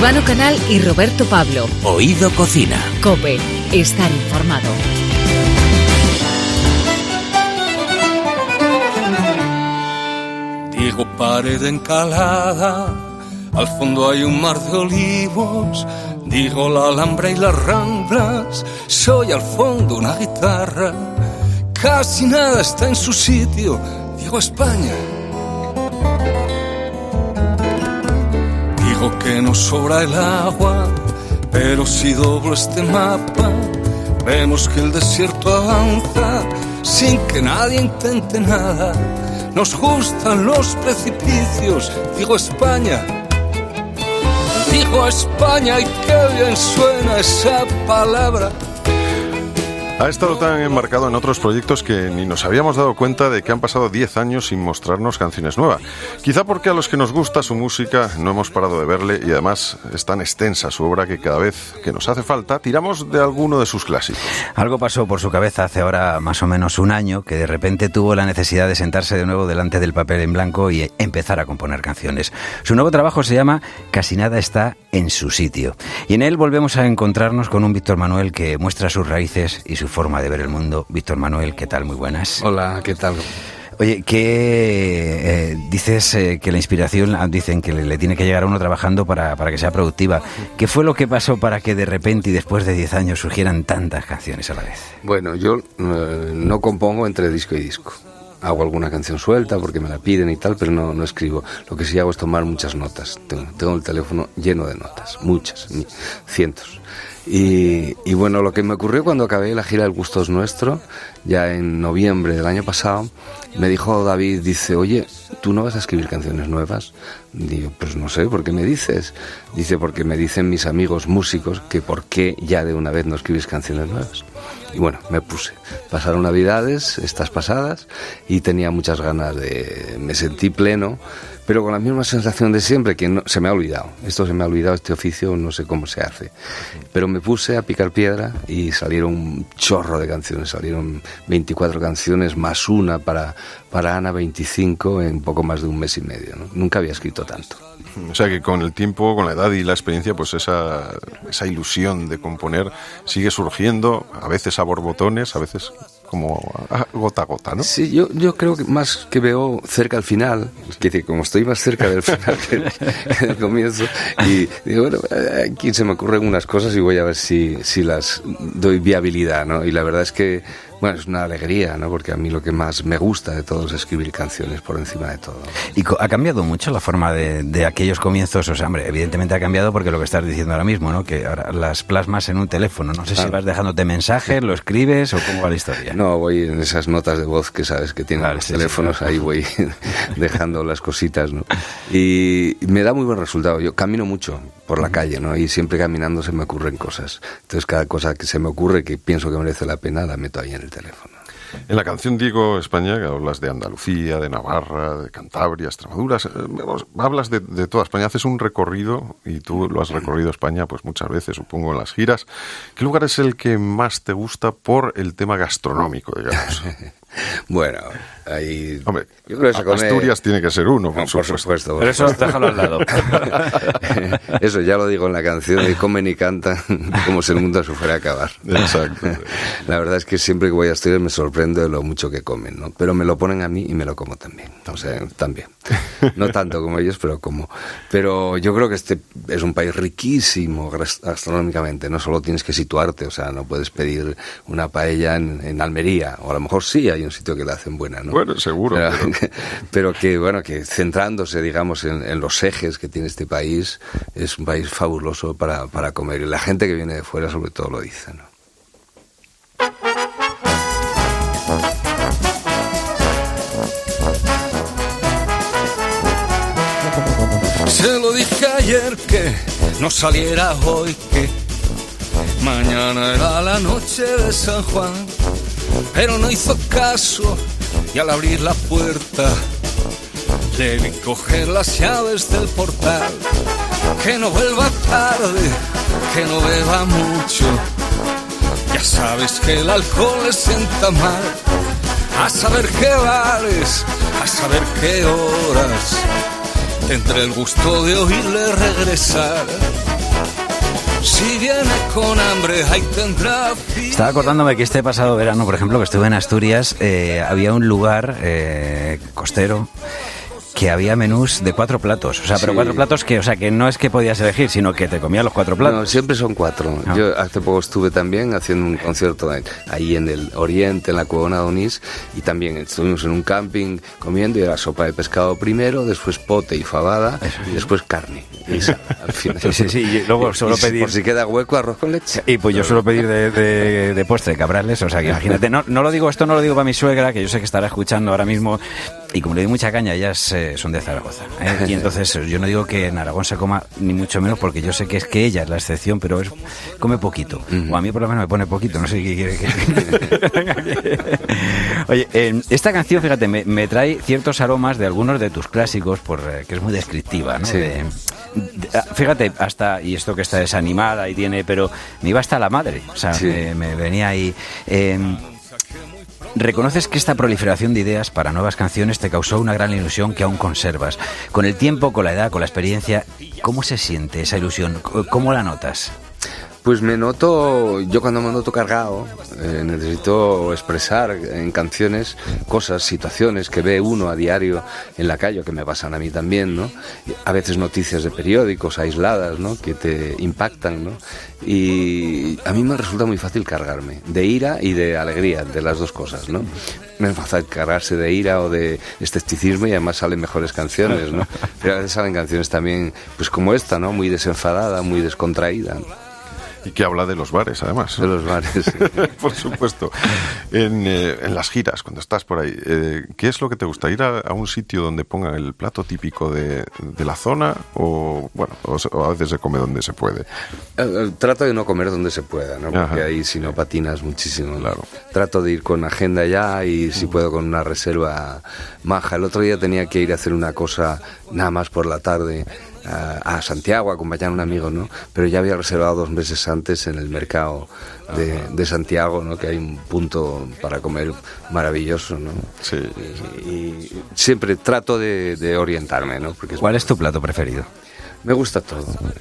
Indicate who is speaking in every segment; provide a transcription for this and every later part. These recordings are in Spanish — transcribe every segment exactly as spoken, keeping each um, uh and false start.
Speaker 1: Urbano Canal y Roberto Pablo.
Speaker 2: Oído Cocina.
Speaker 1: COPE. Estar informado.
Speaker 3: Digo pared encalada, al fondo hay un mar de olivos. Digo la Alhambra y las Ramblas, soy al fondo una guitarra. Casi nada está en su sitio, digo España. Digo que no sobra el agua, pero si doblo este mapa, vemos que el desierto avanza sin que nadie intente nada. Nos gustan los precipicios, digo España. Digo España y qué bien suena esa palabra.
Speaker 4: Ha estado tan enmarcado en otros proyectos que ni nos habíamos dado cuenta de que han pasado diez años sin mostrarnos canciones nuevas. Quizá porque a los que nos gusta su música no hemos parado de verle y además es tan extensa su obra que cada vez que nos hace falta tiramos de alguno de sus clásicos.
Speaker 5: Algo pasó por su cabeza hace ahora más o menos un año, que de repente tuvo la necesidad de sentarse de nuevo delante del papel en blanco y empezar a componer canciones. Su nuevo trabajo se llama Casi nada está en su sitio. Y en él volvemos a encontrarnos con un Víctor Manuel que muestra sus raíces y su forma de ver el mundo. Víctor Manuel, ¿qué tal? Muy buenas.
Speaker 6: Hola, ¿qué tal?
Speaker 5: Oye, ¿qué eh, dices eh, que la inspiración, dicen que le, le tiene que llegar a uno trabajando para, para que sea productiva? ¿Qué fue lo que pasó para que de repente y después de diez años surgieran tantas canciones a la vez?
Speaker 6: Bueno, yo eh, no compongo entre disco y disco. Hago alguna canción suelta porque me la piden y tal, pero no, no escribo. Lo que sí hago es tomar muchas notas. Tengo, tengo el teléfono lleno de notas, muchas, cientos. Y, y bueno, lo que me ocurrió cuando acabé la gira El Gusto es Nuestro, ya en noviembre del año pasado, me dijo David, dice, oye, ¿tú no vas a escribir canciones nuevas? Digo, pues no sé, ¿por qué me dices? Dice, porque me dicen mis amigos músicos que por qué ya de una vez no escribís canciones nuevas. Y bueno, me puse. Pasaron navidades, estas pasadas, y tenía muchas ganas de... Me sentí pleno, pero con la misma sensación de siempre, que no, se me ha olvidado. Esto se me ha olvidado, este oficio, no sé cómo se hace. Pero me puse a picar piedra y salieron un chorro de canciones. Salieron veinticuatro canciones más una para, para Ana, veinticinco en poco más de un mes y medio, ¿no? Nunca había escrito tanto.
Speaker 4: O sea que con el tiempo, con la edad y la experiencia, pues esa, esa ilusión de componer sigue surgiendo, a veces a borbotones, a veces como a gota a gota, ¿no?
Speaker 6: Sí, yo, yo creo que más que veo cerca al final, que decir, como estoy más cerca del final que, que del comienzo, y digo, bueno, aquí se me ocurren unas cosas y voy a ver si, si las doy viabilidad, ¿no? Y la verdad es que, bueno, es una alegría, ¿no? Porque a mí lo que más me gusta de todo es escribir canciones por encima de todo.
Speaker 5: ¿Y ha cambiado mucho la forma de, de aquellos comienzos? O sea, hombre, evidentemente ha cambiado porque lo que estás diciendo ahora mismo, ¿no? Que ahora las plasmas en un teléfono. No sé claro. si vas dejándote mensajes, lo escribes o cómo va la historia.
Speaker 6: No, voy en esas notas de voz que sabes que tienen vale, los sí, teléfonos, sí, claro. Ahí voy dejando las cositas, ¿no? Y me da muy buen resultado. Yo camino mucho por la calle, ¿no? Y siempre caminando se me ocurren cosas. Entonces cada cosa que se me ocurre que pienso que merece la pena, la meto ahí en el teléfono.
Speaker 4: En la canción Digo España, que hablas de Andalucía, de Navarra, de Cantabria, Extremadura, hablas de, de toda España, haces un recorrido, y tú lo has recorrido España pues muchas veces, supongo, en las giras. ¿Qué lugar es el que más te gusta por el tema gastronómico, digamos?
Speaker 6: Bueno, ahí...
Speaker 4: Hombre,
Speaker 6: yo creo que se come...
Speaker 4: Asturias tiene que ser uno, por,
Speaker 6: no,
Speaker 4: supuesto.
Speaker 6: por supuesto. Por
Speaker 5: Pero eso déjalo al lado.
Speaker 6: Eso ya lo digo en la canción, de comen y cantan como si el mundo se fuera a acabar.
Speaker 4: Exacto.
Speaker 6: La verdad es que siempre que voy a Asturias me sorprende de lo mucho que comen, ¿no? Pero me lo ponen a mí y me lo como también. O sea, también. No tanto como ellos, pero como. Pero yo creo que este es un país riquísimo gastronómicamente. No solo tienes que situarte, o sea, no puedes pedir una paella en, en Almería, o a lo mejor sí hay un sitio que la hacen buena, ¿no?
Speaker 4: Bueno, seguro.
Speaker 6: Pero,
Speaker 4: pero...
Speaker 6: pero que, bueno, que centrándose, digamos, en, en los ejes que tiene este país, es un país fabuloso para, para comer. Y la gente que viene de fuera, sobre todo, lo dice, ¿no?
Speaker 3: Se lo dije ayer que no saliera hoy, que mañana era la noche de San Juan, pero no hizo caso y al abrir la puerta le vi coger las llaves del portal. Que no vuelva tarde, que no beba mucho, ya sabes que el alcohol le sienta mal. A saber qué bares, a saber qué horas, entre el gusto de oírle regresar. Si viene con hambre, ahí tendrá.
Speaker 5: Estaba acordándome que este pasado verano, por ejemplo, que estuve en Asturias, eh, había un lugar eh, costero que había menús de cuatro platos, o sea, pero
Speaker 6: Sí.
Speaker 5: cuatro platos que, o sea, que no es que podías elegir, sino que te comías los cuatro platos.
Speaker 6: No, siempre son cuatro.
Speaker 5: Ah.
Speaker 6: Yo hace poco estuve también haciendo un concierto ahí en el Oriente, en la Cuevana de Onís, y también estuvimos en un camping comiendo y era sopa de pescado primero, después pote y fabada, y después carne. Y sal, al final.
Speaker 5: Sí, sí, sí, y luego suelo
Speaker 6: Y
Speaker 5: pedir...
Speaker 6: por si queda hueco, arroz con leche.
Speaker 5: Y pues yo suelo pedir de, de, de postre cabrales, o sea que imagínate, no, no lo digo, esto no lo digo para mi suegra, que yo sé que estará escuchando ahora mismo, y como le doy mucha caña, ellas eh, son de Zaragoza, ¿eh? Y entonces yo no digo que en Aragón se coma ni mucho menos, porque yo sé que es que ella es la excepción, pero es, come poquito, o a mí por lo menos me pone poquito, no sé qué quiere que... Oye, eh, esta canción, fíjate, me, me trae ciertos aromas de algunos de tus clásicos, por eh, que es muy descriptiva, ¿no?
Speaker 6: Sí.
Speaker 5: De, de- fíjate, hasta, y esto que está desanimada y tiene, pero me iba hasta la madre, o sea,
Speaker 6: Sí.
Speaker 5: me, me venía ahí. Eh, ¿Reconoces que esta proliferación de ideas para nuevas canciones te causó una gran ilusión que aún conservas? Con el tiempo, con la edad, con la experiencia, ¿cómo se siente esa ilusión? ¿Cómo la notas?
Speaker 6: Pues me noto, yo cuando me noto cargado, eh, necesito expresar en canciones cosas, situaciones que ve uno a diario en la calle, que me pasan a mí también, ¿no? A veces noticias de periódicos aisladas, ¿no? Que te impactan, ¿no? Y a mí me resulta muy fácil cargarme, de ira y de alegría, de las dos cosas, ¿no? Me es fácil cargarse de ira o de escepticismo y además salen mejores canciones, ¿no? Pero a veces salen canciones también, pues como esta, ¿no? Muy desenfadada, muy descontraída, ¿no?
Speaker 4: Y que habla de los bares, además.
Speaker 6: De los bares, sí.
Speaker 4: Por supuesto. En, eh, en las giras, cuando estás por ahí, eh, ¿qué es lo que te gusta? ¿Ir a, a un sitio donde pongan el plato típico de, de la zona? O, bueno, o, se- o a veces se come donde se puede.
Speaker 6: Eh, eh, Trato de no comer donde se pueda, ¿no? Porque
Speaker 4: Ajá.
Speaker 6: ahí si no patinas muchísimo, ¿no?
Speaker 4: Claro.
Speaker 6: Trato de ir con agenda ya y si puedo con una reserva maja. El otro día tenía que ir a hacer una cosa nada más por la tarde a, a Santiago, a acompañar a un amigo, ¿no? Pero ya había reservado dos meses antes en el mercado de, de Santiago, ¿no? Que hay un punto para comer maravilloso, ¿no?
Speaker 4: Sí.
Speaker 6: Y, y siempre trato de, de orientarme, ¿no? Porque es
Speaker 5: ¿Cuál es tu plato preferido?
Speaker 6: Me gusta todo.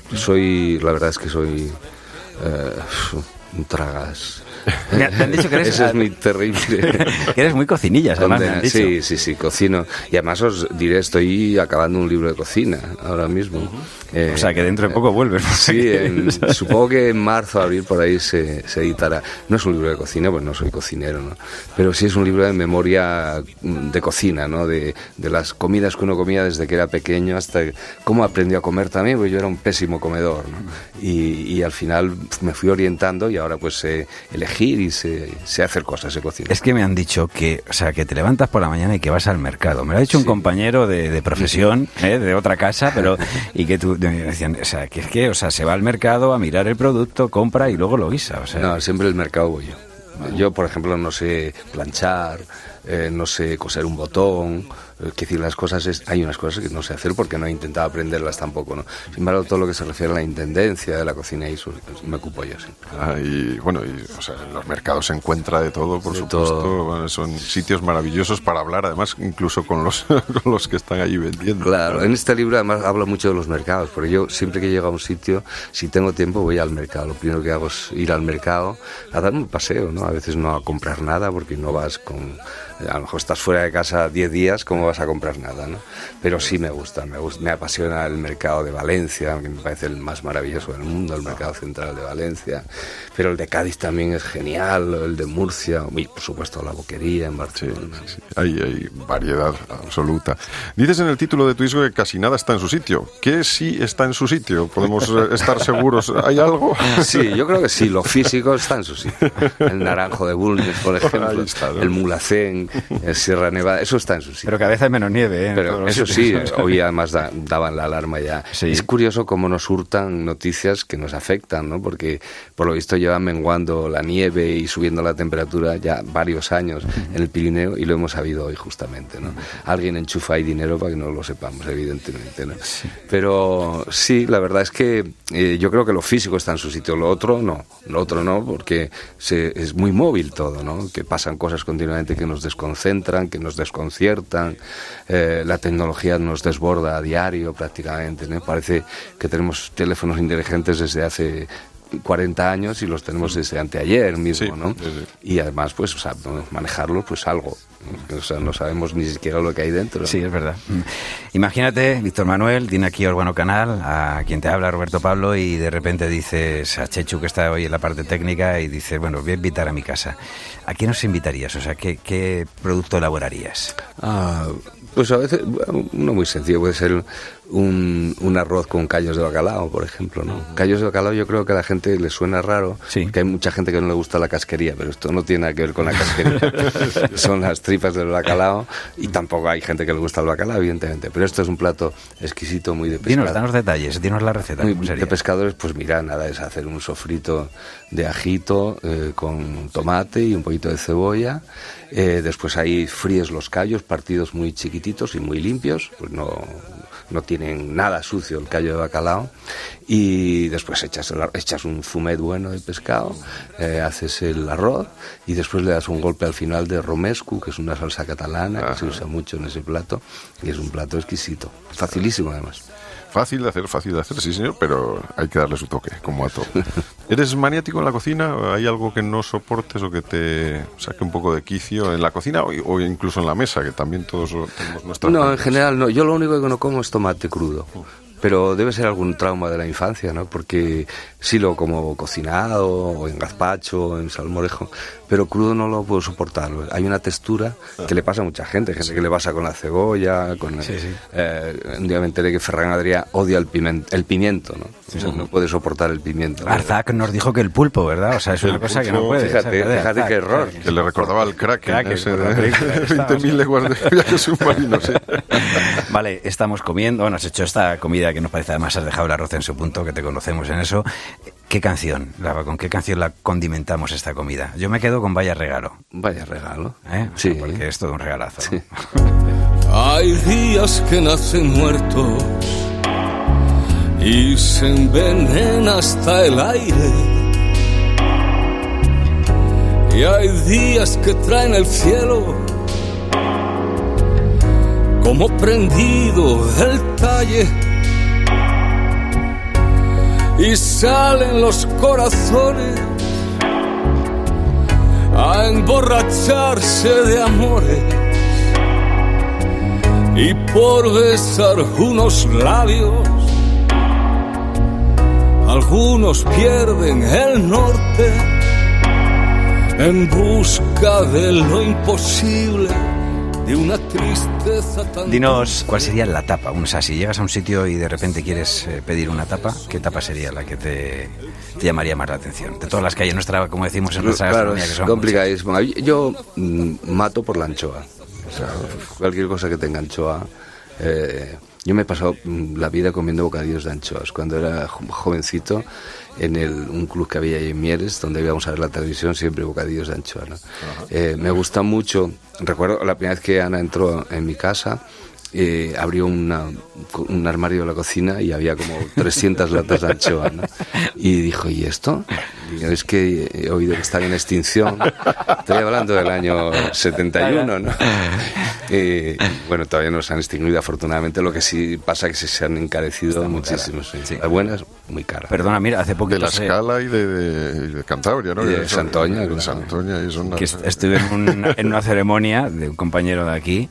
Speaker 6: Soy, la verdad es que soy eh, un tragas.
Speaker 5: Me han dicho que eres-
Speaker 6: Eso es muy terrible.
Speaker 5: Que eres muy cocinillas, además me han dicho.
Speaker 6: Sí, sí, sí, cocino. Y además os diré, estoy acabando un libro de cocina ahora mismo. Eh,
Speaker 5: O sea, que dentro de poco vuelves.
Speaker 6: Sí, en- supongo que en marzo, abril, por ahí se, se editará. No es un libro de cocina, pues no soy cocinero, ¿no? Pero sí es un libro de memoria mm, de cocina, ¿no? De, de las comidas que uno comía desde que era pequeño hasta cómo aprendió a comer también, porque yo era un pésimo comedor, ¿no? Y, y al final me fui orientando y ahora pues sé elegir y sé, sé hacer cosas, sé cocinar.
Speaker 5: Es que me han dicho que, o sea, que te levantas por la mañana y que vas al mercado. Me lo ha dicho un
Speaker 6: Sí.
Speaker 5: compañero de, de profesión, ¿eh? De otra casa, pero y que tú me decían, o sea, que es que, o sea, se va al mercado a mirar el producto, compra y luego lo guisa, o sea.
Speaker 6: No, siempre el mercado voy yo. Yo, por ejemplo, no sé planchar, eh, no sé coser un botón. Es decir, las cosas es, hay unas cosas que no sé hacer porque no he intentado aprenderlas tampoco, ¿no? Sin embargo, todo lo que se refiere a la intendencia de la cocina y eso pues, me ocupo yo, sí.
Speaker 4: Ah, y bueno, y, o sea, en los mercados se encuentra de todo, por
Speaker 6: De
Speaker 4: supuesto.
Speaker 6: todo.
Speaker 4: Bueno, son sitios maravillosos para hablar, además, incluso con los, con los que están allí vendiendo.
Speaker 6: Claro, en este libro además hablo mucho de los mercados, porque yo siempre que llego a un sitio, si tengo tiempo voy al mercado. Lo primero que hago es ir al mercado a darme un paseo, ¿no? A veces no a comprar nada porque no vas con... A lo mejor estás fuera de casa diez días, ¿cómo vas a comprar nada, no? Pero sí me gusta, me gusta, me apasiona el mercado de Valencia, que me parece el más maravilloso del mundo, el mercado central de Valencia. Pero el de Cádiz también es genial, el de Murcia, y por supuesto la Boquería en
Speaker 4: Sí,
Speaker 6: Barcelona.
Speaker 4: sí, hay, hay variedad absoluta. Dices en el título de tu disco que casi nada está en su sitio. ¿Qué sí está en su sitio? ¿Podemos eh, estar seguros? ¿Hay algo?
Speaker 6: Sí, yo creo que sí, lo físico está en su sitio. El Naranjo de Bulnes, por ejemplo,
Speaker 4: Ahí está, ¿no?
Speaker 6: el Mulhacén, el Sierra Nevada, eso está en su sitio.
Speaker 5: Pero cada vez hay menos nieve, ¿eh? En todos
Speaker 6: Pero
Speaker 5: los
Speaker 6: eso
Speaker 5: sitios.
Speaker 6: sí, hoy además da- daban la alarma ya.
Speaker 5: Sí.
Speaker 6: Es curioso cómo nos hurtan noticias que nos afectan, ¿no? Porque por lo visto llevan menguando la nieve y subiendo la temperatura ya varios años en el Pirineo y lo hemos sabido hoy justamente, ¿no? Alguien enchufa ahí dinero para que no lo sepamos, evidentemente, ¿no? Pero sí, la verdad es que eh, yo creo que lo físico está en su sitio, lo otro no, lo otro no, porque se, es muy móvil todo, ¿no? Que pasan cosas continuamente que nos desconcentran, que nos desconciertan, eh, la tecnología nos desborda a diario prácticamente, ¿no? Parece que tenemos teléfonos inteligentes desde hace cuarenta años y los tenemos desde anteayer mismo,
Speaker 4: sí,
Speaker 6: ¿no?
Speaker 4: sí, sí.
Speaker 6: Y además, pues, o sea, manejarlos, pues algo. O sea, no sabemos ni siquiera lo que hay dentro.
Speaker 5: Sí, es verdad. Imagínate, Víctor Manuel, tiene aquí Urbano Canal, a quien te habla Roberto Pablo, y de repente dices a Chechu, que está hoy en la parte técnica, y dices, bueno, voy a invitar a mi casa. ¿A quién nos invitarías? O sea, ¿qué, qué producto elaborarías?
Speaker 6: Ah, pues a veces, uno muy sencillo, puede ser un, un arroz con callos de bacalao, por ejemplo, ¿no? Callos de bacalao yo creo que a la gente le suena raro,
Speaker 5: sí,
Speaker 6: porque hay mucha gente que no le gusta la casquería, pero esto no tiene nada que ver con la casquería. Son las tripas del bacalao, y tampoco hay gente que le gusta el bacalao, evidentemente, pero esto es un plato exquisito, muy de pescado.
Speaker 5: Dinos, danos detalles, dinos la receta.
Speaker 6: Muy,
Speaker 5: ¿cómo sería?
Speaker 6: De pescadores, pues mira, nada, es hacer un sofrito de ajito eh, con tomate y un poquito de cebolla. Eh, después ahí fríes los callos, partidos muy chiquititos y muy limpios, pues no, no tienen nada sucio el callo de bacalao. Y después echas, el, echas un fumet bueno de pescado, eh, haces el arroz y después le das un golpe al final de romesco, que es una salsa catalana. Ajá. Que se usa mucho en ese plato, y es un plato exquisito, facilísimo además.
Speaker 4: Fácil de hacer, fácil de hacer, sí señor, pero hay que darle su toque, como a todo. ¿Eres maniático en la cocina? ¿Hay algo que no soportes o que te saque un poco de quicio en la cocina o, o incluso en la mesa, que también todos tenemos nuestras...
Speaker 6: No, en general no. Yo lo único que no como es tomate crudo. Pero debe ser algún trauma de la infancia, ¿no? Porque sí lo como cocinado, o en gazpacho, o en salmorejo, pero crudo no lo puedo soportar. Hay una textura que le pasa a mucha gente, gente que le pasa con la cebolla, con...
Speaker 5: Sí, sí.
Speaker 6: Eh, un día me enteré que Ferran Adrià odia el pimiento, el pimiento, ¿no? O sea, no puede soportar el pimiento.
Speaker 5: Arzac nos dijo que el pulpo, ¿verdad? O sea, es una
Speaker 4: el
Speaker 5: cosa
Speaker 4: pulpo,
Speaker 5: que no puede.
Speaker 6: Fíjate,
Speaker 5: fíjate,
Speaker 6: fíjate qué error.
Speaker 4: Que le recordaba al Kraken,
Speaker 5: Kraken
Speaker 4: ese de veinte mil leguas de viaje submarino, sí.
Speaker 5: Vale, estamos comiendo, bueno, has hecho esta comida que nos parece, además has dejado el arroz en su punto, que te conocemos en eso. ¿Qué canción? ¿Con qué canción la condimentamos esta comida? Yo me quedo con Vaya Regalo.
Speaker 6: Vaya regalo.
Speaker 5: ¿Eh?
Speaker 6: Sí.
Speaker 5: Porque es todo un regalazo.
Speaker 6: Sí.
Speaker 3: Hay días que nacen muertos y se envenena hasta el aire. Y hay días que traen el cielo como prendido el talle. Y salen los corazones a emborracharse de amores, y por besar unos labios algunos pierden el norte en busca de lo imposible, de una tristeza tan...
Speaker 5: Dinos, ¿cuál sería la tapa? O sea, si llegas a un sitio y de repente quieres eh, pedir una tapa, ¿qué tapa sería la que te, te llamaría más la atención? De todas las que hay en nuestra, como decimos en nuestra
Speaker 6: claro,
Speaker 5: gastronomía, que son
Speaker 6: complicadísimo. Yo mm, mato por la anchoa. O sea, cualquier cosa que tenga anchoa. Eh, yo me he pasado mm, la vida comiendo bocadillos de anchoas. Cuando era jo- jovencito, en el, un club que había ahí en Mieres, donde íbamos a ver la televisión, siempre bocadillos de anchoa, ¿no? Eh, me gusta mucho. Recuerdo la primera vez que Ana entró en mi casa, eh, abrió una, un armario de la cocina y había como trescientas latas de anchoa, ¿no? Y dijo, ¿y esto? Digo, es que he oído que están en extinción. Estoy hablando del año setenta y uno, ¿no? Eh, bueno, todavía no se han extinguido, afortunadamente. Lo que sí pasa es que se han encarecido muchísimo. Sí. Sí. Las buenas, muy caras.
Speaker 5: Perdona, mira, hace poquito...
Speaker 4: De la
Speaker 5: se...
Speaker 4: Escala y de, de, de Cantabria, ¿no?
Speaker 6: Y de
Speaker 4: eso,
Speaker 6: Santoña,
Speaker 4: de
Speaker 6: claro.
Speaker 4: Santoña y son
Speaker 5: que est- estuve en, un, en una ceremonia de un compañero de aquí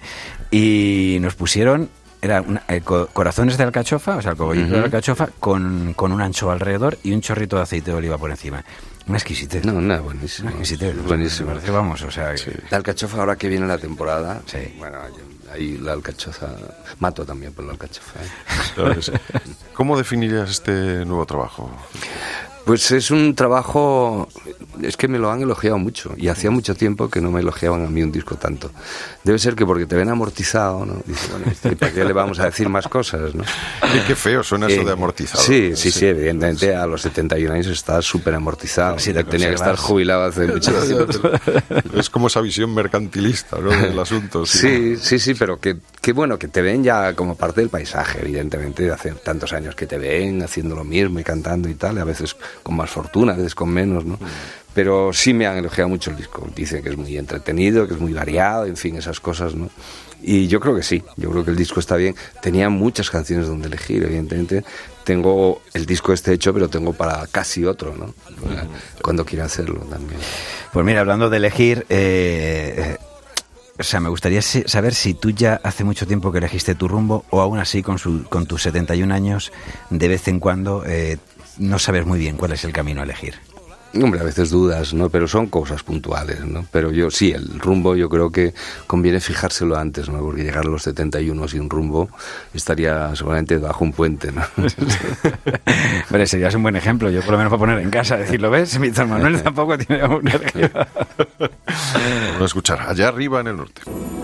Speaker 5: y nos pusieron... Era una, eh, co- corazones de alcachofa, o sea, el cogollito uh-huh. de alcachofa con, con un ancho alrededor y un chorrito de aceite de oliva por encima. Una exquisitez.
Speaker 6: No, no, buenísimo.
Speaker 5: Una exquisitez.
Speaker 6: Buenísimo.
Speaker 5: Parece, vamos, o sea...
Speaker 6: Sí. La alcachofa, ahora que viene la temporada,
Speaker 5: sí.
Speaker 6: Bueno, ahí la alcachofa... Mato también por la alcachofa, ¿eh?
Speaker 4: ¿Cómo definirías este nuevo trabajo?
Speaker 6: Pues es un trabajo, es que me lo han elogiado mucho y hacía mucho tiempo que no me elogiaban a mí un disco tanto. Debe ser que porque te ven amortizado, ¿no? Dice, bueno, ¿y para qué le vamos a decir más cosas, no?
Speaker 4: Y qué feo suena eso eh, de amortizado.
Speaker 6: Sí, sí, sí, evidentemente a los setenta y un años está súper amortizado. Sí, tenía que estar jubilado hace mucho tiempo.
Speaker 4: Es como esa visión mercantilista, ¿no? Del asunto.
Speaker 6: Sí, sí, sí, sí, pero que, que bueno, que te ven ya como parte del paisaje, evidentemente, de hace tantos años que te ven haciendo lo mismo y cantando y tal, y a veces con más fortuna, a veces con menos, ¿no? pero sí me han elogiado mucho el disco. Dicen que es muy entretenido, que es muy variado, en fin, esas cosas, ¿no? Y yo creo que sí, yo creo que el disco está bien. Tenía muchas canciones donde elegir, evidentemente. Tengo el disco este hecho, pero tengo para casi otro, ¿no? Cuando quiera hacerlo también.
Speaker 5: Pues mira, hablando de elegir, eh, o sea, me gustaría saber si tú ya hace mucho tiempo que elegiste tu rumbo o aún así con, su, con tus setenta y un años, de vez en cuando eh, no sabes muy bien cuál es el camino a elegir.
Speaker 6: Hombre, a veces dudas, ¿no? Pero son cosas puntuales, ¿no? Pero yo sí, el rumbo yo creo que conviene fijárselo antes, ¿no? Porque llegar a los setenta y uno sin rumbo estaría seguramente bajo un puente, ¿no?
Speaker 5: Pero serías un buen ejemplo. Yo por lo menos para poner en casa, decirlo, ¿ves? Víctor Manuel tampoco tiene una energía.
Speaker 4: Vamos a escuchar Allá arriba en el norte.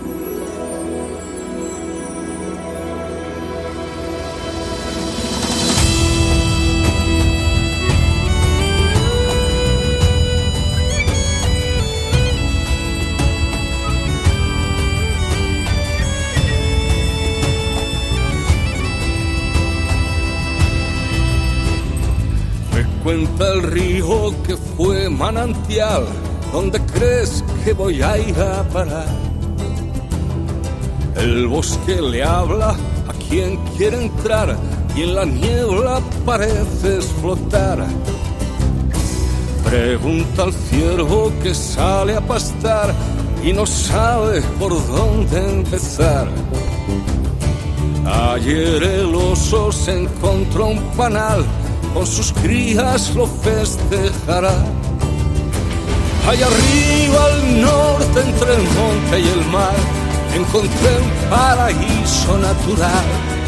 Speaker 3: Cuenta el río que fue manantial, ¿dónde crees que voy a ir a parar? El bosque le habla a quien quiere entrar y en la niebla pareces flotar. Pregunta al ciervo que sale a pastar y no sabe por dónde empezar. Ayer el oso se encontró un panal, con sus crías lo festejará. Allá arriba al norte, entre el monte y el mar, encontré un paraíso natural.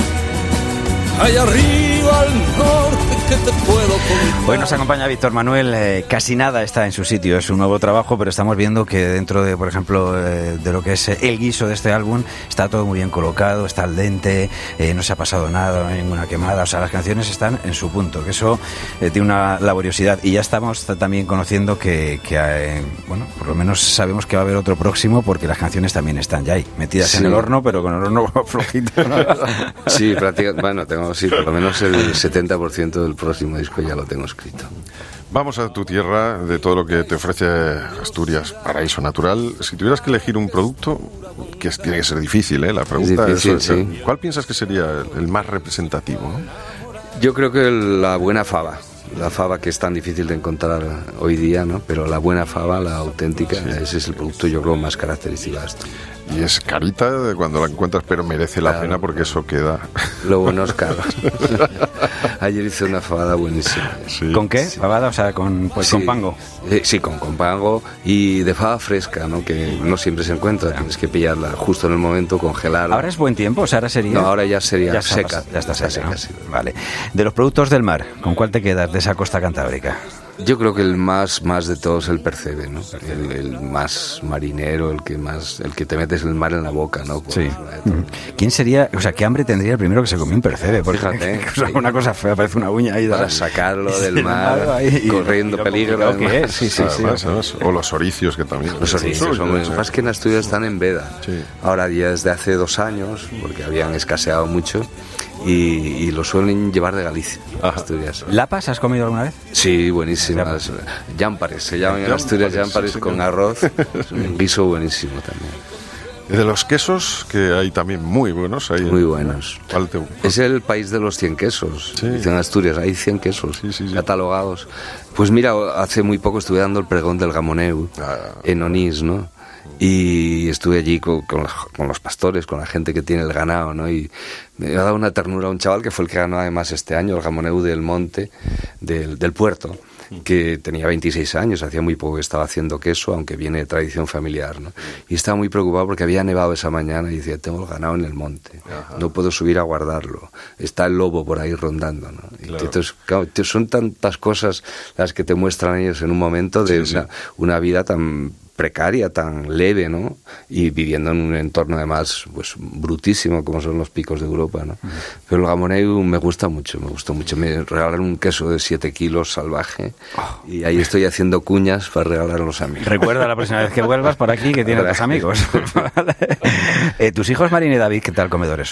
Speaker 3: Allá arriba al norte, que te puedo contar.
Speaker 5: Hoy nos acompaña Víctor Manuel. Eh, casi nada está en su sitio, es un nuevo trabajo, pero estamos viendo que dentro de, por ejemplo, eh, de lo que es el guiso de este álbum, está todo muy bien colocado, está al dente, eh, no se ha pasado nada, no hay ninguna quemada, o sea, las canciones están en su punto, que eso eh, tiene una laboriosidad. Y ya estamos también conociendo que, que eh, bueno, por lo menos sabemos que va a haber otro próximo, porque las canciones también están ya ahí, metidas sí. en el horno, pero con el horno flojito, ¿no?
Speaker 6: Sí, prácticamente, bueno, tengo, sí, por lo menos el setenta por ciento del próximo disco ya lo tengo escrito.
Speaker 4: Vamos a tu tierra, de todo lo que te ofrece Asturias, paraíso natural. Si tuvieras que elegir un producto, que es, tiene que ser difícil, ¿eh? La pregunta es, difícil, es, sí. ¿cuál piensas que sería el más representativo, ¿no?
Speaker 6: Yo creo que la buena fava. La fava, que es tan difícil de encontrar hoy día, ¿no? Pero la buena fava, la auténtica, sí. Ese es el producto, yo creo, más característico de esto.
Speaker 4: Y es carita cuando la encuentras, pero merece la claro, pena porque eso queda.
Speaker 6: Lo bueno es caro. Ayer hice una fabada buenísima.
Speaker 5: Sí. ¿Con qué? Sí. ¿Fabada? O sea, con, pues, sí. con pango.
Speaker 6: Eh, sí, con, con pango y de fava fresca, ¿no? Que no siempre se encuentra, claro. Tienes que pillarla justo en el momento, congelarla.
Speaker 5: ¿Ahora es buen tiempo? O sea, ahora sería...
Speaker 6: No, ahora ya sería
Speaker 5: ya
Speaker 6: seca.
Speaker 5: Está, ya está seca, seca,
Speaker 6: ¿no?
Speaker 5: Sí. Vale. De los productos del mar, ¿con cuál te quedas de esa costa cantábrica?
Speaker 6: Yo creo que el más más de todos el percebe, ¿no? El, el más marinero, el que más, el que te metes el mar en la boca, ¿no? Por
Speaker 5: sí. ¿Quién sería, o sea, qué hambre tendría el primero que se comió un percebe? Porque,
Speaker 6: fíjate,
Speaker 5: o sea, una cosa fea, parece una uña ahí.
Speaker 6: Para sacarlo del mar, ahí, corriendo y peligro.
Speaker 5: ¿Qué es? Sí, sí, sí.
Speaker 4: Además, además, o los oricios que también.
Speaker 6: Los oricios, son, sí. Más que en Asturias están en veda. Sí. Ahora ya desde hace dos años, porque habían escaseado mucho. Y, y lo suelen llevar de Galicia, Asturias.
Speaker 5: ¿Lapas has comido alguna vez?
Speaker 6: Sí, buenísimas. Llámpares, se llaman en Asturias llámpares sí, con arroz. Es un guiso buenísimo también.
Speaker 4: Y de los quesos, que hay también muy buenos. Hay
Speaker 6: muy buenos.
Speaker 4: ¿Cuál te...
Speaker 6: Es el país de los cien quesos. Sí. En Asturias hay cien quesos sí, sí, sí. catalogados. Pues mira, hace muy poco estuve dando el pregón del Gamoneu ah. en Onís, ¿no? Y estuve allí con, con, los, con los pastores, con la gente que tiene el ganado, ¿no? Y me ha dado una ternura a un chaval que fue el que ganó además este año el Gamoneu del Monte, del, del Puerto, que tenía veintiséis años, hacía muy poco que estaba haciendo queso, aunque viene de tradición familiar, ¿no? Y estaba muy preocupado porque había nevado esa mañana y decía, tengo el ganado en el monte, ajá, no puedo subir a guardarlo, está el lobo por ahí rondando, ¿no? Claro. Y entonces, claro, son tantas cosas las que te muestran ellos en un momento de sí, una, sí. una vida tan precaria, tan leve, ¿no? Y viviendo en un entorno además pues brutísimo como son los picos de Europa, ¿no? Uh-huh. Pero el Gamoneu me gusta mucho, me gustó mucho. Me regalaron un queso de siete kilos salvaje oh. y ahí estoy haciendo cuñas para regalar a los amigos.
Speaker 5: Recuerda la próxima vez que vuelvas por aquí que tienes tus amigos. eh, ¿Tus hijos Marina y David qué tal comedores son?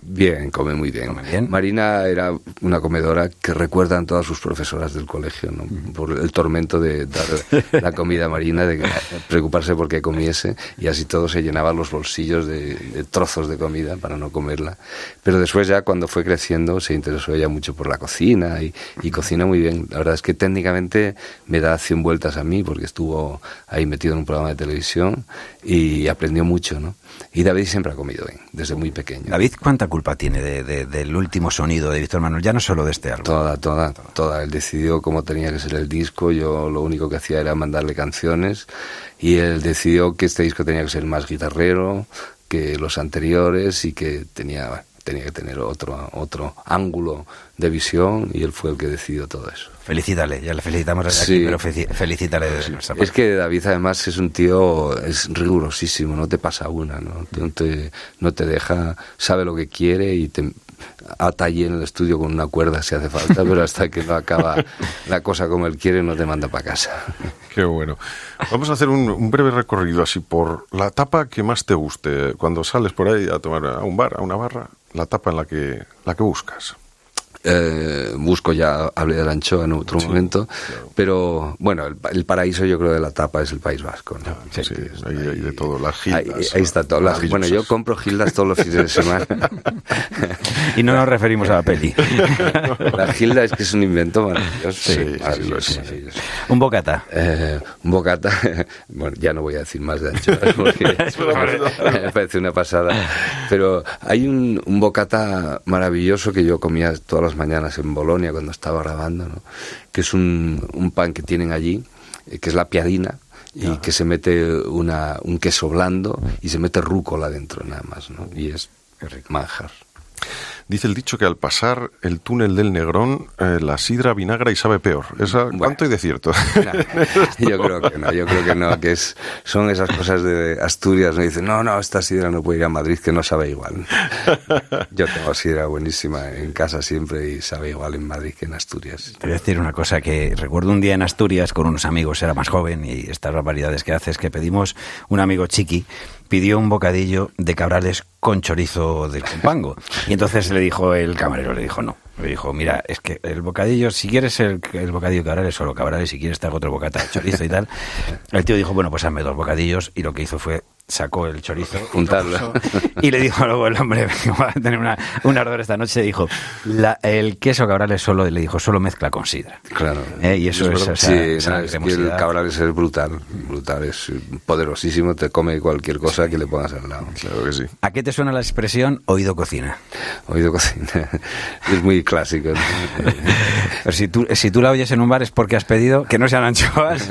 Speaker 6: Bien, come muy bien.
Speaker 5: ¿Come bien?
Speaker 6: Marina era una comedora que recuerdan todas sus profesoras del colegio, ¿no? Uh-huh. Por el tormento de dar la comida a Marina, de preocuparse por qué comiese, y así todo se llenaban los bolsillos de, de trozos de comida para no comerla. Pero después ya, cuando fue creciendo, se interesó ella mucho por la cocina y, y cocina muy bien. La verdad es que técnicamente me da cien vueltas a mí, porque estuvo ahí metido en un programa de televisión y aprendió mucho, ¿no? Y David siempre ha comido bien, desde muy pequeño.
Speaker 5: David, ¿cuánta culpa tiene de, de, del último sonido de Víctor Manuel? Ya no solo de este álbum.
Speaker 6: Toda, toda, toda. Él decidió cómo tenía que ser el disco. Yo lo único que hacía era mandarle canciones, y él decidió que este disco tenía que ser más guitarrero que los anteriores y que tenía... tenía que tener otro otro ángulo de visión, y él fue el que decidió todo eso.
Speaker 5: Felicítale, ya le felicitamos desde
Speaker 6: sí.
Speaker 5: aquí, pero felicítale desde
Speaker 6: sí.
Speaker 5: nuestra parte.
Speaker 6: Es que David además es un tío, es rigurosísimo, no te pasa una, ¿no? No te, no te deja, sabe lo que quiere y te ata allí en el estudio con una cuerda si hace falta, pero hasta que no acaba la cosa como él quiere no te manda para casa.
Speaker 4: Qué bueno. Vamos a hacer un, un breve recorrido así por la tapa que más te guste. Cuando sales por ahí a tomar a un bar, a una barra, la tapa en la que, la que buscas.
Speaker 6: Eh, busco, ya hablé de la anchoa en otro sí, momento, claro. Pero bueno, el, el paraíso yo creo de la tapa es el País Vasco, ¿no?
Speaker 4: Sí, sí, sí, ahí hay de todo, las gildas.
Speaker 6: Ahí, ahí está todo. Las, bueno, yo compro gildas todos los fines de semana.
Speaker 5: Y no nos referimos a la peli.
Speaker 6: La gilda es que es un invento maravilloso.
Speaker 4: Sí, sí,
Speaker 6: maravilloso,
Speaker 4: sí,
Speaker 6: maravilloso.
Speaker 5: Sí. Un bocata.
Speaker 6: Eh, un bocata, bueno, ya no voy a decir más de anchoas porque me parece una pasada. Pero hay un, un bocata maravilloso que yo comía todas las mañanas en Bolonia cuando estaba grabando, ¿no? Que es un, un pan que tienen allí, eh, que es la piadina, y ah. que se mete una, un queso blando y se mete rúcula dentro nada más, ¿no? Y es manjar.
Speaker 4: Dice el dicho que al pasar el túnel del Negrón, eh, la sidra vinagra y sabe peor. ¿Esa, bueno, ¿cuánto hay de cierto?
Speaker 6: No, yo creo que no, yo creo que no, que es, son esas cosas de Asturias, me dicen, no, no, esta sidra no puede ir a Madrid, que no sabe igual. Yo tengo sidra buenísima en casa siempre y sabe igual en Madrid que en Asturias.
Speaker 5: Te voy a decir una cosa, que recuerdo un día en Asturias con unos amigos, era más joven, y estas barbaridades que haces, que pedimos, un amigo chiqui pidió un bocadillo de cabrales con chorizo del Compango. Y entonces le dijo el camarero, le dijo no. Le dijo, mira, es que el bocadillo, si quieres el, el bocadillo de cabrales, solo cabrales, si quieres te hago otro bocata de chorizo y tal. El tío dijo, bueno, pues hazme dos bocadillos, y lo que hizo fue sacó el chorizo,
Speaker 6: juntarlo,
Speaker 5: y le dijo luego el hombre, va a tener una, un ardor esta noche, dijo, la, el queso cabrales solo, le dijo, solo mezcla con sidra.
Speaker 6: Claro.
Speaker 5: ¿Eh? Y eso es,
Speaker 6: es,
Speaker 5: o sea,
Speaker 6: sí,
Speaker 5: esa
Speaker 6: es que el cabrales es brutal, brutal, es poderosísimo, te come cualquier cosa que le pongas al lado.
Speaker 4: Claro que sí.
Speaker 5: ¿A qué te suena la expresión oído cocina?
Speaker 6: Oído cocina, es muy clásico, ¿no?
Speaker 5: Pero si tú, si tú la oyes en un bar es porque has pedido que no sean anchoas.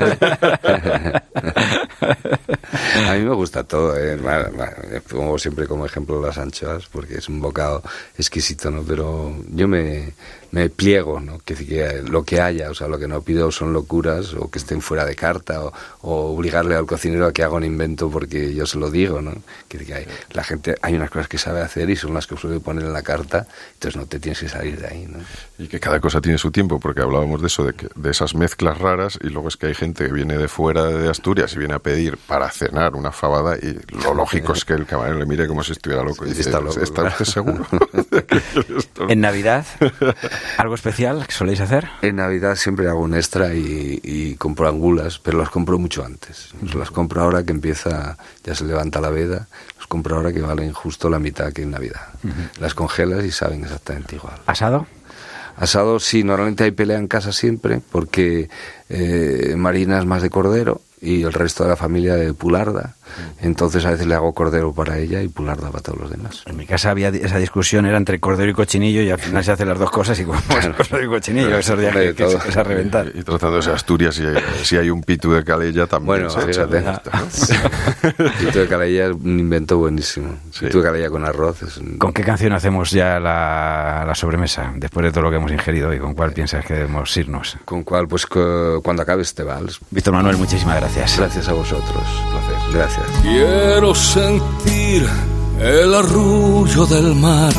Speaker 6: A mí me gusta todo, ¿eh? Bueno, bueno, pongo siempre como ejemplo las anchoas porque es un bocado exquisito, ¿no? Pero yo me, me pliego, ¿no? Que, que lo que haya, o sea, lo que no pido son locuras o que estén fuera de carta o, o obligarle al cocinero a que haga un invento porque yo se lo digo, ¿no? Que, que hay, la gente, hay unas cosas que sabe hacer y son las que suele poner en la carta, entonces no te tienes que salir de ahí, ¿no?
Speaker 4: Y que cada cosa tiene su tiempo, porque hablábamos de eso, de, que, de esas mezclas raras, y luego es que hay gente que viene de fuera de Asturias y viene a pedir para cenar una fabada, y lo lógico es que el camarero le mire como si estuviera loco y dice, ¿está, loco, ¿está usted seguro?
Speaker 5: En Navidad, ¿algo especial que soléis hacer?
Speaker 6: En Navidad siempre hago un extra y, y compro angulas, pero las compro mucho antes. Uh-huh. Las compro ahora que empieza, ya se levanta la veda, las compro ahora que valen justo la mitad que en Navidad. Uh-huh. Las congelas y saben exactamente igual.
Speaker 5: ¿Asado?
Speaker 6: Asado sí, normalmente hay pelea en casa siempre, porque eh, Marina es más de cordero y el resto de la familia de pularda. Entonces a veces le hago cordero para ella y pularda para todos los demás.
Speaker 5: En mi casa había esa discusión, era entre cordero y cochinillo, y al final se hacen las dos cosas y como claro. Cordero y cochinillo, esos días que, que es a reventar.
Speaker 4: Y, y tratándose de Asturias, si hay, si hay un pitu de calella también.
Speaker 6: Bueno, fíjate, ¿no? Pitu de calella es un invento buenísimo. Sí. Pitu de calella con arroz es un...
Speaker 5: ¿Con qué canción hacemos ya la, la sobremesa, después de todo lo que hemos ingerido hoy? ¿Con cuál piensas que debemos irnos?
Speaker 6: ¿Con cuál? Pues cu- cuando acabe este vals.
Speaker 5: Víctor Manuel, muchísimas gracias.
Speaker 6: Gracias a vosotros. Placer. Gracias.
Speaker 3: Quiero sentir el arrullo del mar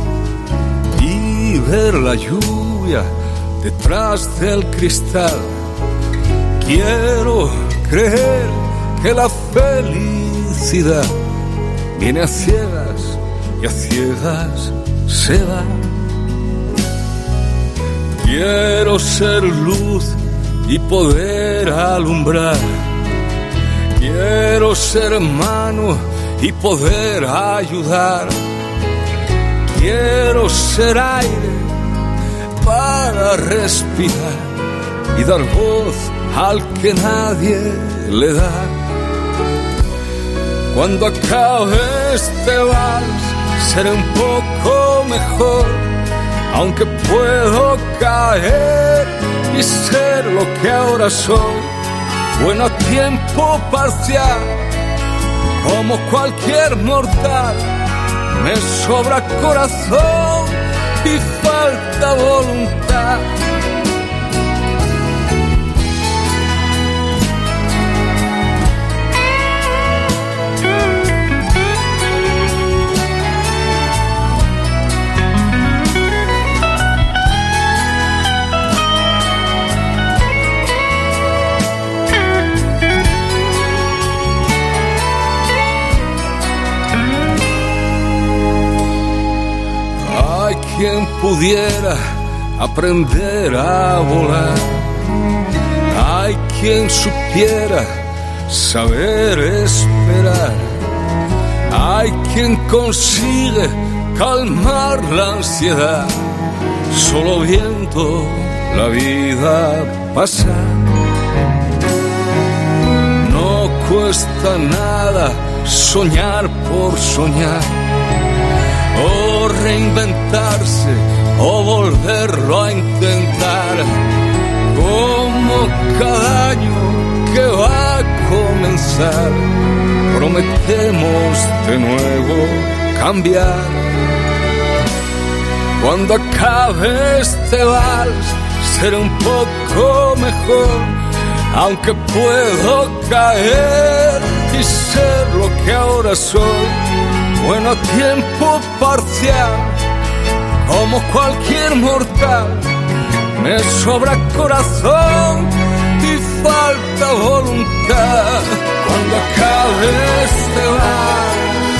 Speaker 3: y ver la lluvia detrás del cristal. Quiero creer que la felicidad viene a ciegas y a ciegas se va. Quiero ser luz y poder alumbrar. Quiero ser mano y poder ayudar. Quiero ser aire para respirar y dar voz al que nadie le da. Cuando acabe este vals seré un poco mejor, aunque puedo caer y ser lo que ahora soy. Bueno, a tiempo parcial, como cualquier mortal, me sobra corazón y falta voluntad. Quien pudiera aprender a volar, hay quien supiera saber esperar, hay quien consigue calmar la ansiedad solo viendo la vida pasar. No cuesta nada soñar por soñar, o reinventarse, o volverlo a intentar. Como cada año que va a comenzar, prometemos de nuevo cambiar. Cuando acabe este vals seré un poco mejor, aunque puedo caer y ser lo que ahora soy. Bueno, a tiempo parcial, como cualquier mortal, me sobra corazón y falta voluntad. Cuando acabe este vals,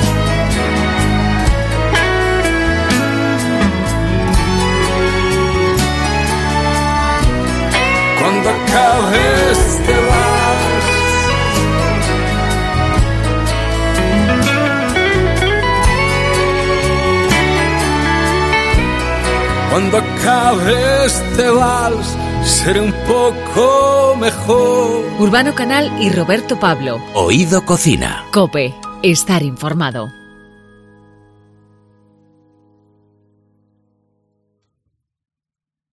Speaker 3: cuando acabe este vals, cuando acabe este vals, seré un poco mejor.
Speaker 1: Urbano Canal y Roberto Pablo.
Speaker 2: Oído Cocina.
Speaker 1: COPE. Estar informado.